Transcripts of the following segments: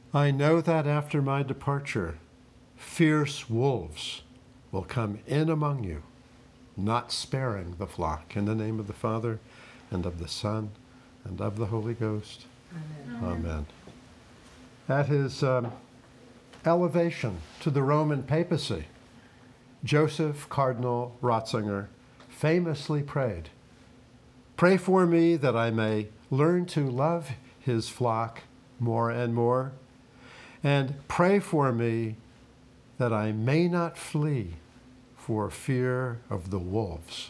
I know that after my departure, fierce wolves will come in among you, not sparing the flock. In the name of the Father, and of the Son, and of the Holy Ghost. Amen. Amen. At his elevation to the Roman papacy, Joseph Cardinal Ratzinger famously prayed, "Pray for me that I may learn to love his flock more and more, and pray for me that I may not flee for fear of the wolves."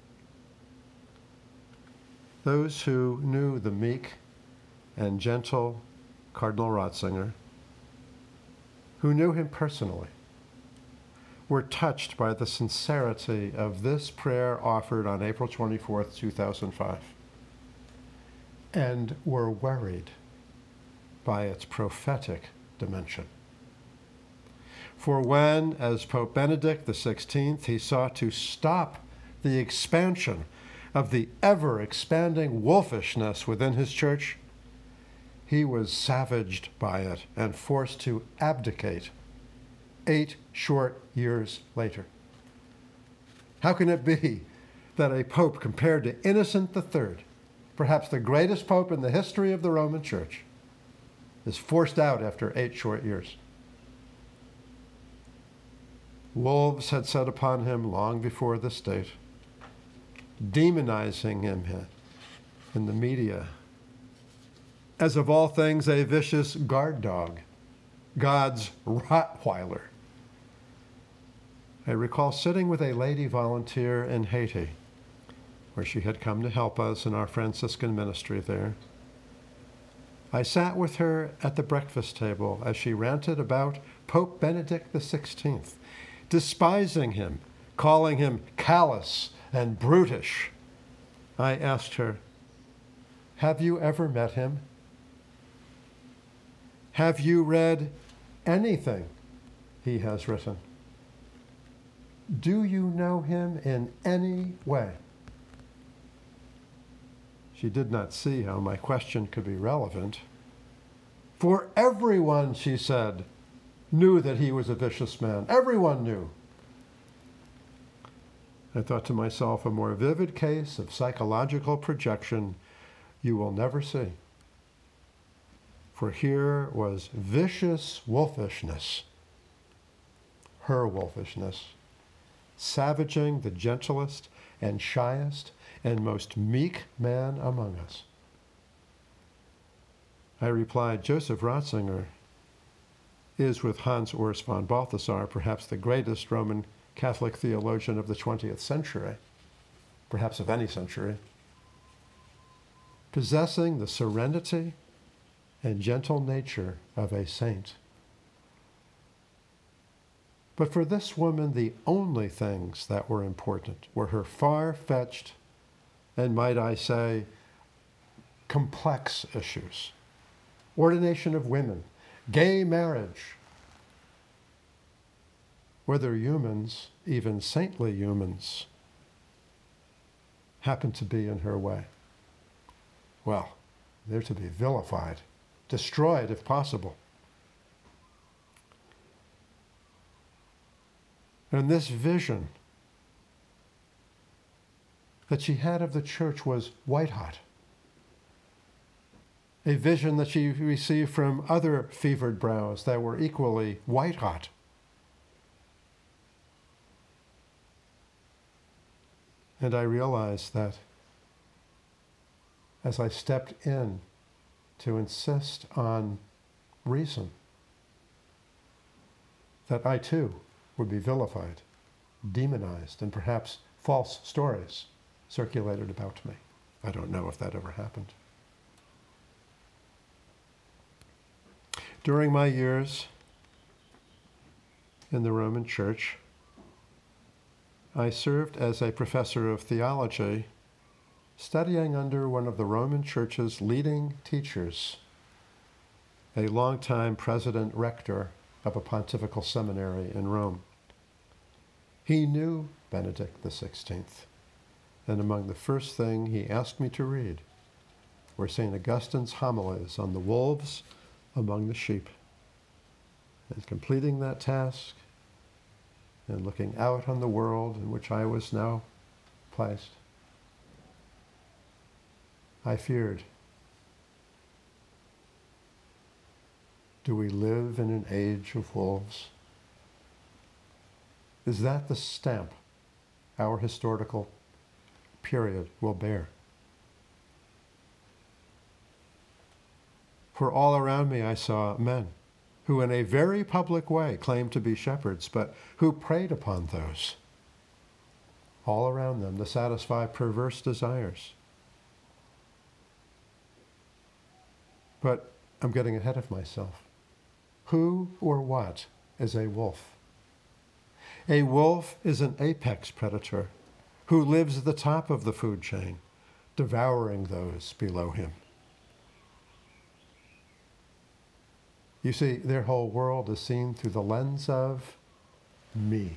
Those who knew the meek and gentle Cardinal Ratzinger, who knew him personally, were touched by the sincerity of this prayer offered on April 24th, 2005, and were worried by its prophetic dimension. For when, as Pope Benedict XVI, he sought to stop the expansion of the ever-expanding wolfishness within his church, he was savaged by it and forced to abdicate 8 short years later. How can it be that a pope compared to Innocent III, perhaps the greatest pope in the history of the Roman Church, is forced out after 8 short years? Wolves had set upon him long before this date, demonizing him in the media as, of all things, a vicious guard dog, God's Rottweiler. I recall sitting with a lady volunteer in Haiti, where she had come to help us in our Franciscan ministry there. I sat with her at the breakfast table as she ranted about Pope Benedict XVI, despising him, calling him callous and brutish. I asked her, "Have you ever met him? Have you read anything he has written? Do you know him in any way?" She did not see how my question could be relevant. For everyone, she said, knew that he was a vicious man. Everyone knew. I thought to myself, a more vivid case of psychological projection you will never see. For here was vicious wolfishness, her wolfishness, savaging the gentlest and shyest and most meek man among us. I replied, Joseph Ratzinger is, with Hans Urs von Balthasar, perhaps the greatest Roman Catholic theologian of the 20th century, perhaps of any century, possessing the serenity and gentle nature of a saint. But for this woman, the only things that were important were her far-fetched, and might I say, complex issues. Ordination of women, gay marriage, whether humans, even saintly humans, happen to be in her way. Well, they're to be vilified, destroyed if possible. And this vision that she had of the church was white hot. A vision that she received from other fevered brows that were equally white hot. And I realized that as I stepped in to insist on reason, that I too would be vilified, demonized, and perhaps false stories circulated about me. I don't know if that ever happened. During my years in the Roman Church, I served as a professor of theology, studying under one of the Roman Church's leading teachers, a longtime president rector of a pontifical seminary in Rome. He knew Benedict XVI, and among the first thing he asked me to read were St. Augustine's homilies on the wolves among the sheep. and completing that task and looking out on the world in which I was now placed, I feared, do we live in an age of wolves? Is that the stamp our historical period will bear? For all around me I saw men who in a very public way claimed to be shepherds, but who preyed upon those all around them to satisfy perverse desires. But I'm getting ahead of myself. Who or what is a wolf? A wolf is an apex predator who lives at the top of the food chain, devouring those below him. You see, their whole world is seen through the lens of me.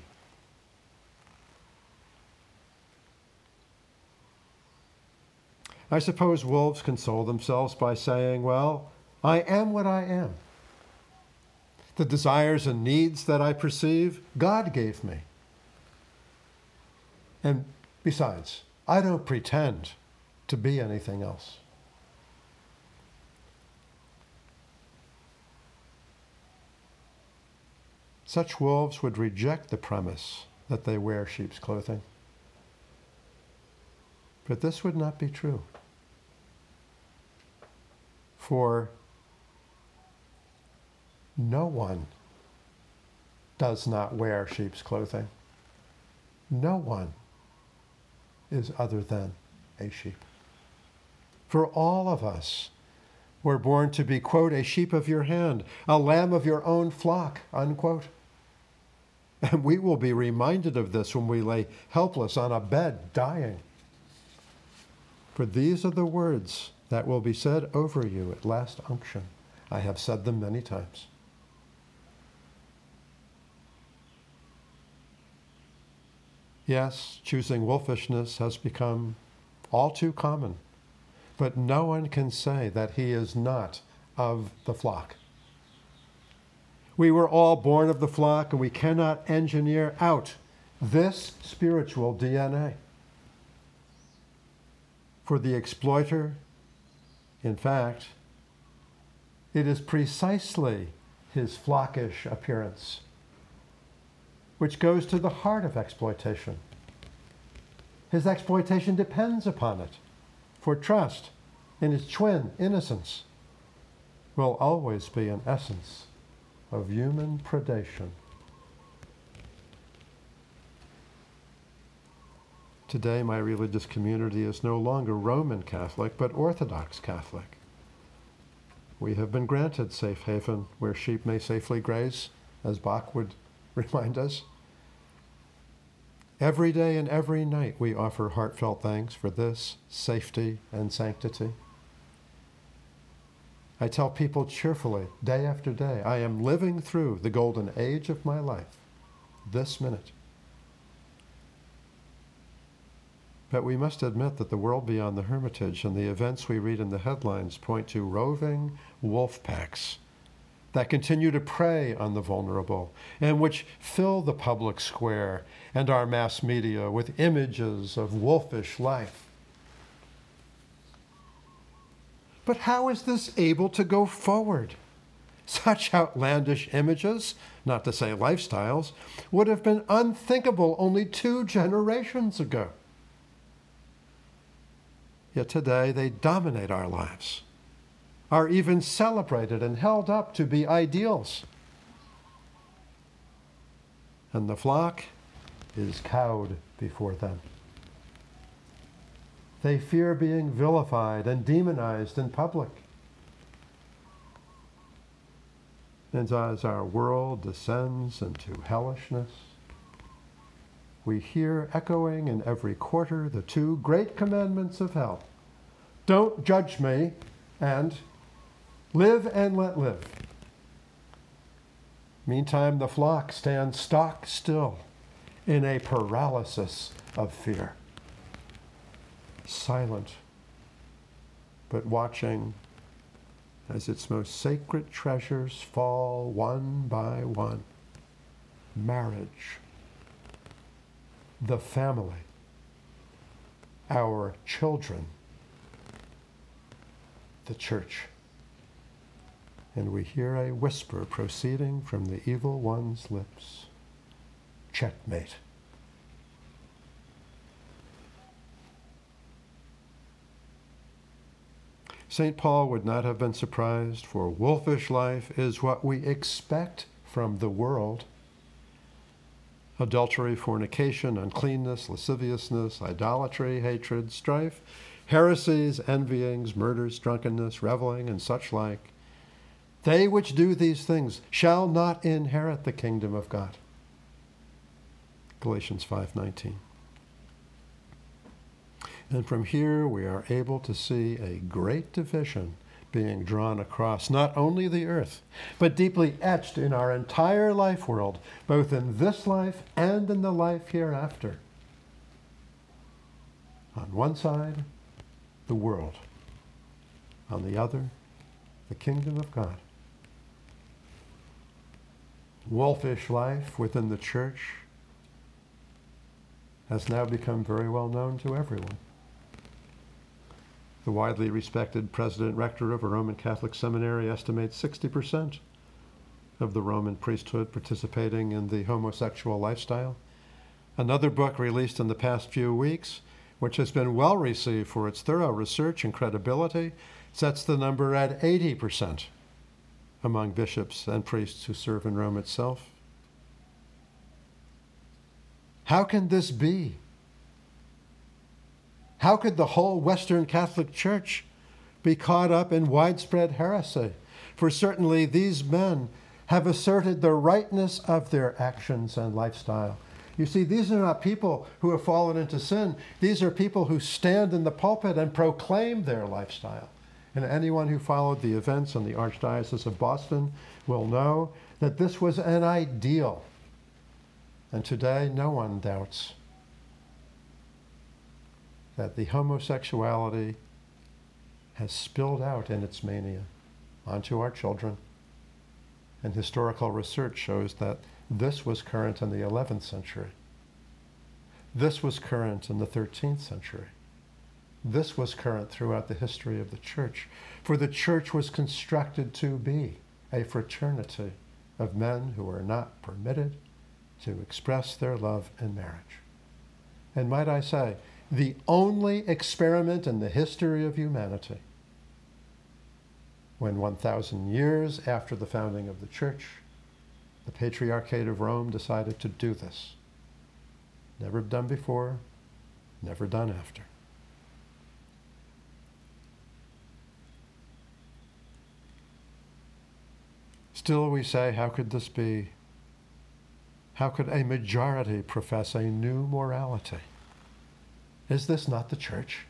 I suppose wolves console themselves by saying, well, I am what I am. The desires and needs that I perceive, God gave me. And besides, I don't pretend to be anything else. Such wolves would reject the premise that they wear sheep's clothing. But this would not be true. For no one does not wear sheep's clothing. No one is other than a sheep. For all of us were born to be, quote, a sheep of your hand, a lamb of your own flock, unquote. And we will be reminded of this when we lay helpless on a bed, dying. For these are the words that will be said over you at last unction. I have said them many times. Yes, choosing wolfishness has become all too common, but no one can say that he is not of the flock. We were all born of the flock, and we cannot engineer out this spiritual DNA. For the exploiter, in fact, it is precisely his flockish appearance which goes to the heart of exploitation. His exploitation depends upon it, for trust in his twin innocence will always be an essence of human predation. Today, my religious community is no longer Roman Catholic, but Orthodox Catholic. We have been granted safe haven where sheep may safely graze, as Bach would remind us. Every day and every night we offer heartfelt thanks for this safety and sanctity. I tell people cheerfully, day after day, I am living through the golden age of my life, this minute. But we must admit that the world beyond the Hermitage and the events we read in the headlines point to roving wolf packs that continue to prey on the vulnerable and which fill the public square and our mass media with images of wolfish life. But how is this able to go forward? Such outlandish images, not to say lifestyles, would have been unthinkable only 2 generations ago. Yet today they dominate our lives, are even celebrated and held up to be ideals. And the flock is cowed before them. They fear being vilified and demonized in public. And as our world descends into hellishness, we hear echoing in every quarter the 2 great commandments of hell. Don't judge me, and live and let live. Meantime, the flock stands stock still in a paralysis of fear, silent, but watching as its most sacred treasures fall one by one. Marriage, the family, our children, the church. And we hear a whisper proceeding from the evil one's lips. Checkmate. St. Paul would not have been surprised, for wolfish life is what we expect from the world. Adultery, fornication, uncleanness, lasciviousness, idolatry, hatred, strife, heresies, envyings, murders, drunkenness, reveling, and such like. They which do these things shall not inherit the kingdom of God. Galatians 5:19. And from here we are able to see a great division being drawn across not only the earth, but deeply etched in our entire life world, both in this life and in the life hereafter. On one side, the world. On the other, the kingdom of God. Wolfish life within the church has now become very well known to everyone. The widely respected president rector of a Roman Catholic seminary estimates 60% of the Roman priesthood participating in the homosexual lifestyle. Another book released in the past few weeks, which has been well received for its thorough research and credibility, sets the number at 80% among bishops and priests who serve in Rome itself. How can this be? How could the whole Western Catholic Church be caught up in widespread heresy? For certainly these men have asserted the rightness of their actions and lifestyle. You see, these are not people who have fallen into sin. These are people who stand in the pulpit and proclaim their lifestyle. And anyone who followed the events in the Archdiocese of Boston will know that this was an ideal. And today, no one doubts that the homosexuality has spilled out in its mania onto our children. And historical research shows that this was current in the 11th century. This was current in the 13th century. This was current throughout the history of the church. For the church was constructed to be a fraternity of men who are not permitted to express their love in marriage. And might I say, the only experiment in the history of humanity when 1,000 years after the founding of the church, the Patriarchate of Rome decided to do this. Never done before, never done after. Still we say, how could this be? How could a majority profess a new morality? Is this not the church?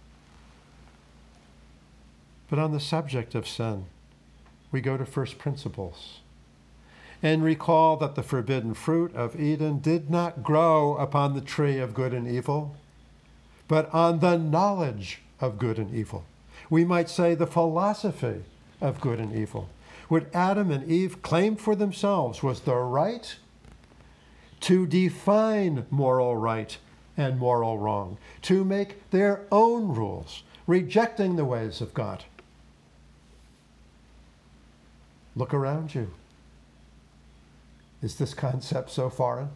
But on the subject of sin, we go to first principles and recall that the forbidden fruit of Eden did not grow upon the tree of good and evil, but on the knowledge of good and evil. We might say the philosophy of good and evil. What Adam and Eve claimed for themselves was the right to define moral right and moral wrong, to make their own rules, rejecting the ways of God. Look around you. Is this concept so foreign?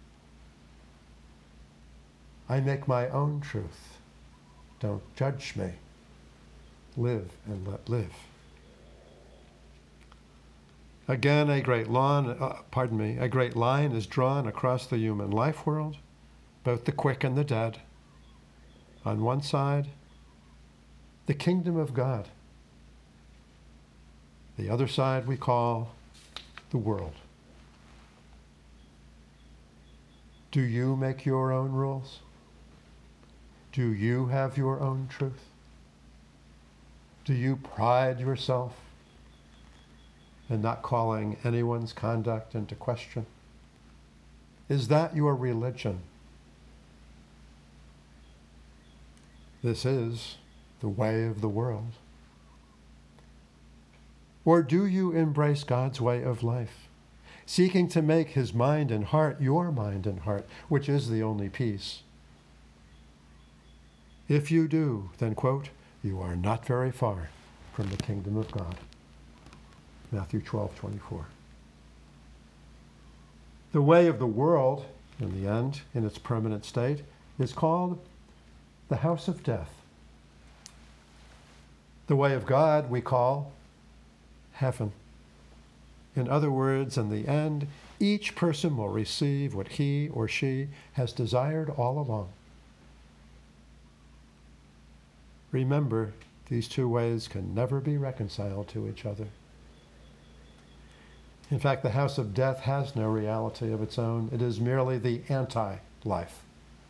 I make my own truth. Don't judge me. Live and let live. Again, a great line is drawn across the human life world, both the quick and the dead. On one side, the kingdom of God. The other side we call the world. Do you make your own rules? Do you have your own truth? Do you pride yourself in not calling anyone's conduct into question? Is that your religion? This is the way of the world. Or do you embrace God's way of life, seeking to make his mind and heart your mind and heart, which is the only peace? If you do, then, quote, you are not very far from the kingdom of God. Matthew 12:24. The way of the world, in the end, in its permanent state, is called the house of death. The way of God we call heaven. In other words, in the end, each person will receive what he or she has desired all along. Remember, these two ways can never be reconciled to each other. In fact, the house of death has no reality of its own. It is merely the anti-life.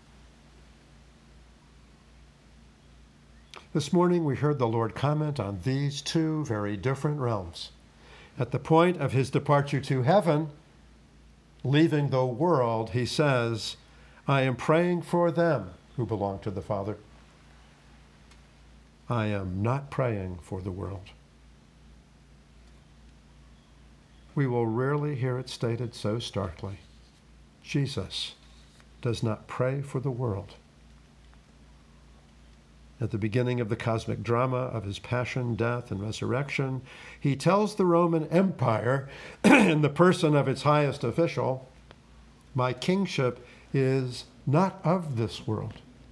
This morning we heard the Lord comment on these two very different realms. At the point of his departure to heaven, leaving the world, he says, I am praying for them who belong to the Father. I am not praying for the world. We will rarely hear it stated so starkly. Jesus does not pray for the world. At the beginning of the cosmic drama of his passion, death, and resurrection, he tells the Roman Empire, in the person of its highest official, my kingship is not of this world.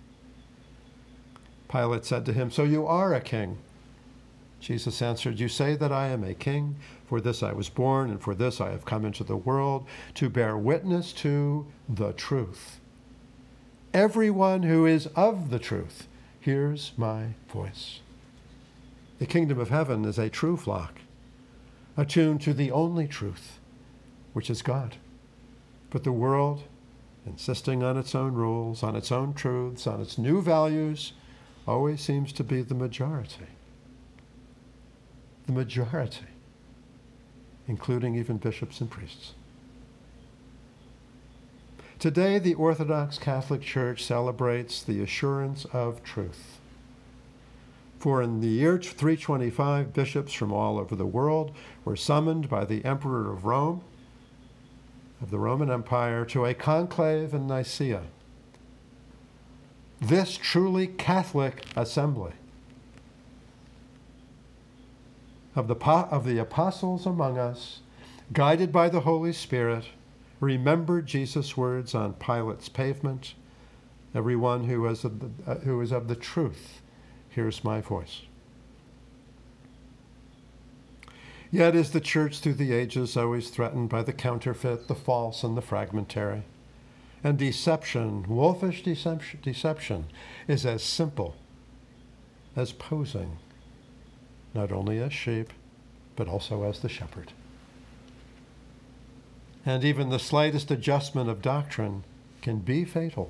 Pilate said to him, so you are a king. Jesus answered, you say that I am a king. For this I was born, and for this I have come into the world, to bear witness to the truth. Everyone who is of the truth hears my voice. The kingdom of heaven is a true flock, attuned to the only truth, which is God. But the world, insisting on its own rules, on its own truths, on its new values, always seems to be the majority. The majority, including even bishops and priests. Today, the Orthodox Catholic Church celebrates the assurance of truth. For in the year 325, bishops from all over the world were summoned by the Emperor of Rome, of the Roman Empire, to a conclave in Nicaea. This truly Catholic assembly of the apostles among us, guided by the Holy Spirit, remembered Jesus' words on Pilate's pavement, everyone who is of the truth hears my voice. Yet is the church through the ages always threatened by the counterfeit, the false, and the fragmentary. And deception, wolfish deception, is as simple as posing, not only as sheep, but also as the shepherd. And even the slightest adjustment of doctrine can be fatal.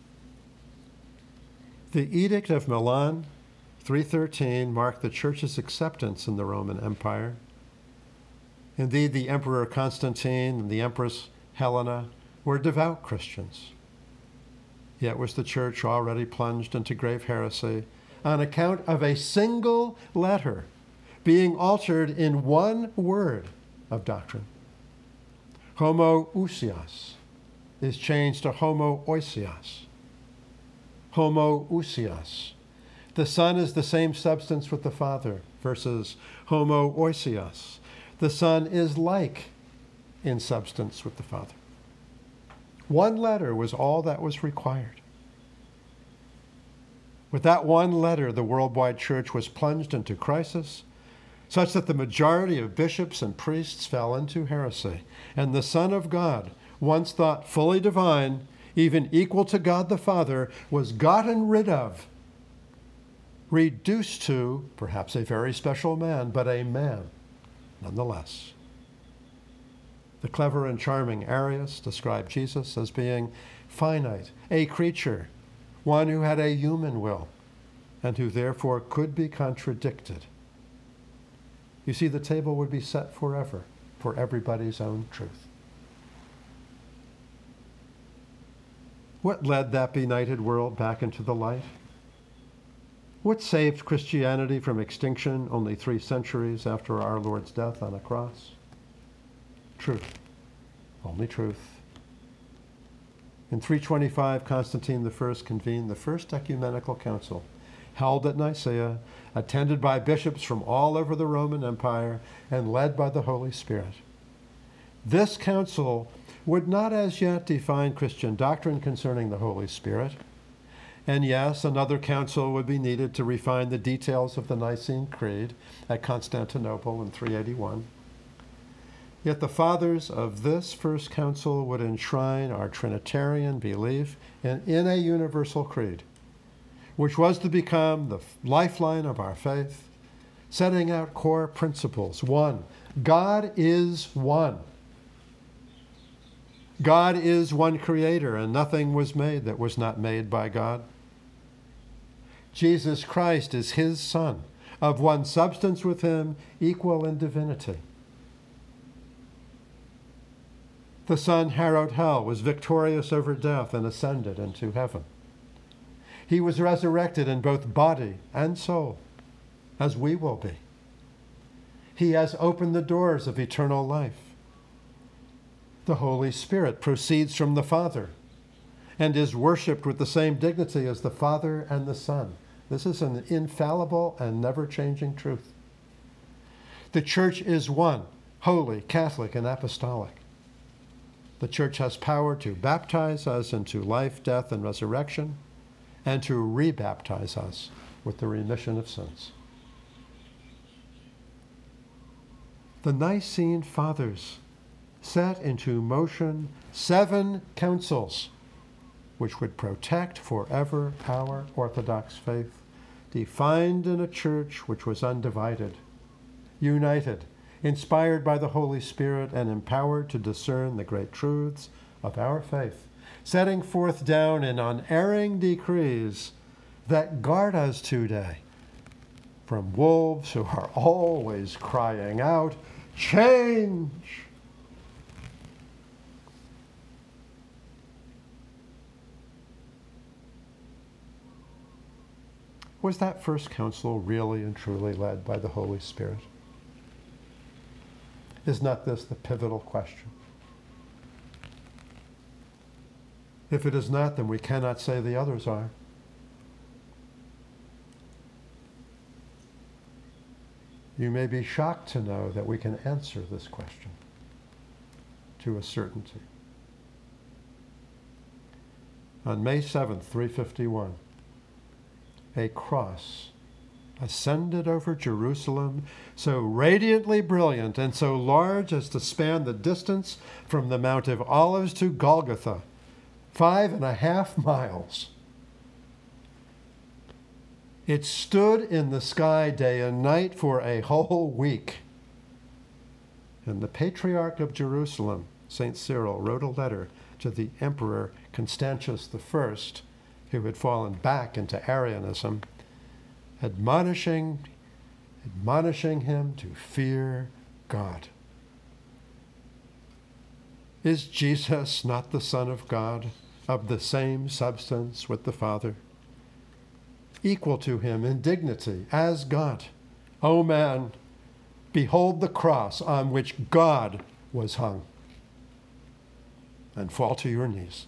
The Edict of Milan, 313, marked the church's acceptance in the Roman Empire. Indeed, the Emperor Constantine and the Empress Helena were devout Christians. Yet was the church already plunged into grave heresy on account of a single letter being altered in one word of doctrine. Homoousios is changed to homoousios. Homoousios. The Son is the same substance with the Father versus homoousios. The Son is like in substance with the Father. One letter was all that was required. With that one letter, the worldwide church was plunged into crisis, such that the majority of bishops and priests fell into heresy, and the Son of God, once thought fully divine, even equal to God the Father, was gotten rid of, reduced to perhaps a very special man, but a man nonetheless. The clever and charming Arius described Jesus as being finite, a creature, one who had a human will, and who therefore could be contradicted. You see, the table would be set forever for everybody's own truth. What led that benighted world back into the light? What saved Christianity from extinction only 3 centuries after our Lord's death on a cross? Truth. Only truth. In 325, Constantine I convened the First Ecumenical Council, held at Nicaea, attended by bishops from all over the Roman Empire, and led by the Holy Spirit. This council would not as yet define Christian doctrine concerning the Holy Spirit. And yes, another council would be needed to refine the details of the Nicene Creed at Constantinople in 381. Yet the fathers of this first council would enshrine our Trinitarian belief in a universal creed, which was to become the lifeline of our faith, setting out core principles. 1, God is one. God is one creator, and nothing was made that was not made by God. Jesus Christ is his Son, of one substance with him, equal in divinity. The Son harrowed hell, was victorious over death, and ascended into heaven. He was resurrected in both body and soul, as we will be. He has opened the doors of eternal life. The Holy Spirit proceeds from the Father and is worshipped with the same dignity as the Father and the Son. This is an infallible and never-changing truth. The Church is one, holy, Catholic, and apostolic. The Church has power to baptize us into life, death, and resurrection, and to rebaptize us with the remission of sins. The Nicene Fathers set into motion 7 councils which would protect forever our Orthodox faith, defined in a church which was undivided, united, inspired by the Holy Spirit, and empowered to discern the great truths of our faith, setting forth down in unerring decrees that guard us today from wolves who are always crying out, "Change!" Was that first council really and truly led by the Holy Spirit? Is not this the pivotal question? If it is not, then we cannot say the others are. You may be shocked to know that we can answer this question to a certainty. On May 7th, 351, a cross ascended over Jerusalem, so radiantly brilliant and so large as to span the distance from the Mount of Olives to Golgotha, 5.5 miles. It stood in the sky day and night for a whole week. And the Patriarch of Jerusalem, St. Cyril, wrote a letter to the Emperor Constantius I, who had fallen back into Arianism, admonishing him to fear God. Is Jesus not the Son of God, of the same substance with the Father, equal to him in dignity as God? O man, behold the cross on which God was hung, and fall to your knees.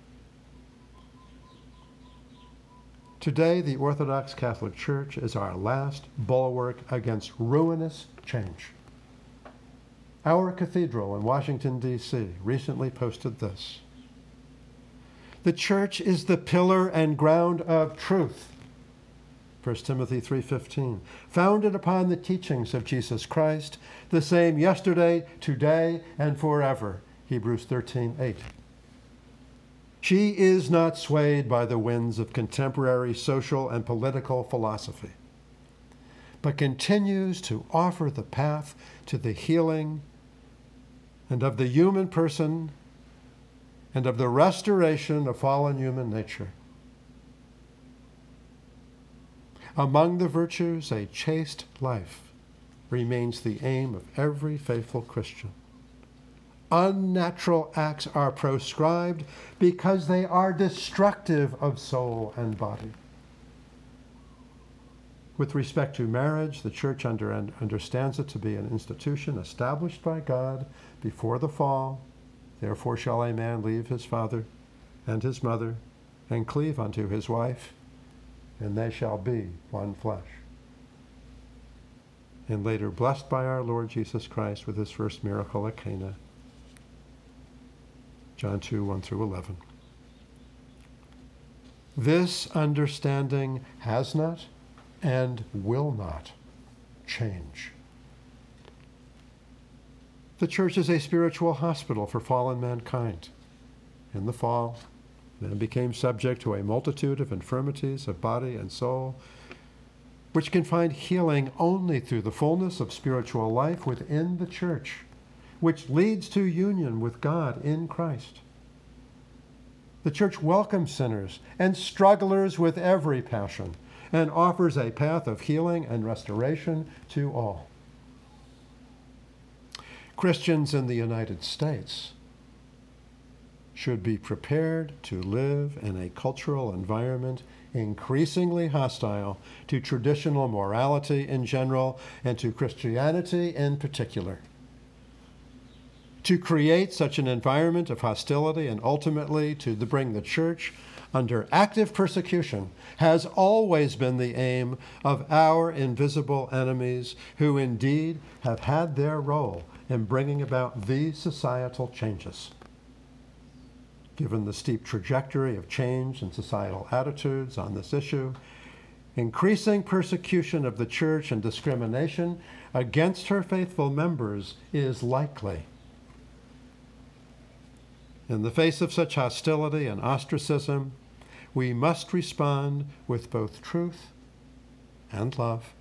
Today, the Orthodox Catholic Church is our last bulwark against ruinous change. Our cathedral in Washington, D.C. recently posted this: "The Church is the pillar and ground of truth," 1 Timothy 3:15, "founded upon the teachings of Jesus Christ, the same yesterday, today, and forever," Hebrews 13:8. She is not swayed by the winds of contemporary social and political philosophy, but continues to offer the path to the healing and of the human person and of the restoration of fallen human nature. Among the virtues, a chaste life remains the aim of every faithful Christian. Unnatural acts are proscribed because they are destructive of soul and body. With respect to marriage, the church understands it to be an institution established by God before the fall. Therefore shall a man leave his father and his mother and cleave unto his wife, and they shall be one flesh. And later, blessed by our Lord Jesus Christ with his first miracle at Cana. John 2, 1 through 11. This understanding has not and will not change. The church is a spiritual hospital for fallen mankind. In the fall, man became subject to a multitude of infirmities of body and soul, which can find healing only through the fullness of spiritual life within the church, which leads to union with God in Christ. The church welcomes sinners and strugglers with every passion and offers a path of healing and restoration to all. Christians in the United States should be prepared to live in a cultural environment increasingly hostile to traditional morality in general and to Christianity in particular. To create such an environment of hostility and ultimately to bring the church under active persecution has always been the aim of our invisible enemies, who indeed have had their role in bringing about these societal changes. Given the steep trajectory of change in societal attitudes on this issue, increasing persecution of the church and discrimination against her faithful members is likely. In the face of such hostility and ostracism, we must respond with both truth and love.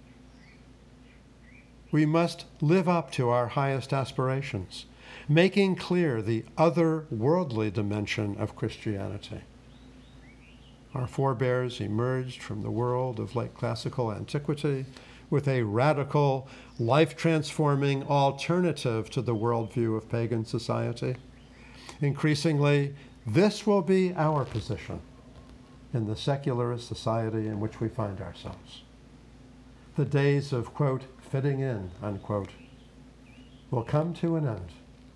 We must live up to our highest aspirations, making clear the otherworldly dimension of Christianity. Our forebears emerged from the world of late classical antiquity with a radical, life-transforming alternative to the worldview of pagan society. Increasingly, this will be our position in the secularist society in which we find ourselves. The days of, quote, fitting in, unquote, will come to an end.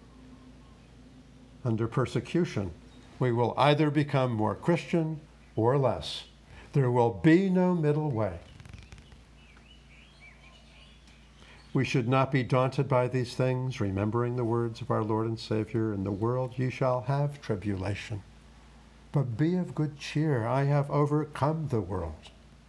Under persecution, we will either become more Christian or less. There will be no middle way. We should not be daunted by these things, remembering the words of our Lord and Savior, "In the world you shall have tribulation. But be of good cheer, I have overcome the world."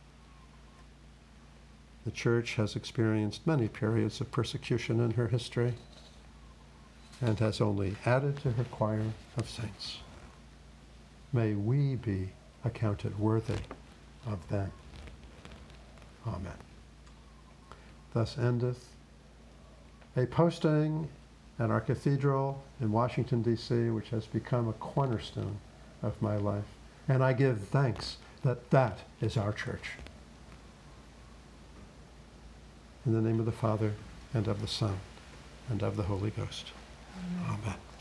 The church has experienced many periods of persecution in her history and has only added to her choir of saints. May we be accounted worthy of them. Amen. Thus endeth a posting at our cathedral in Washington, D.C., which has become a cornerstone of my life. And I give thanks that that is our church. In the name of the Father, and of the Son, and of the Holy Ghost. Amen. Amen.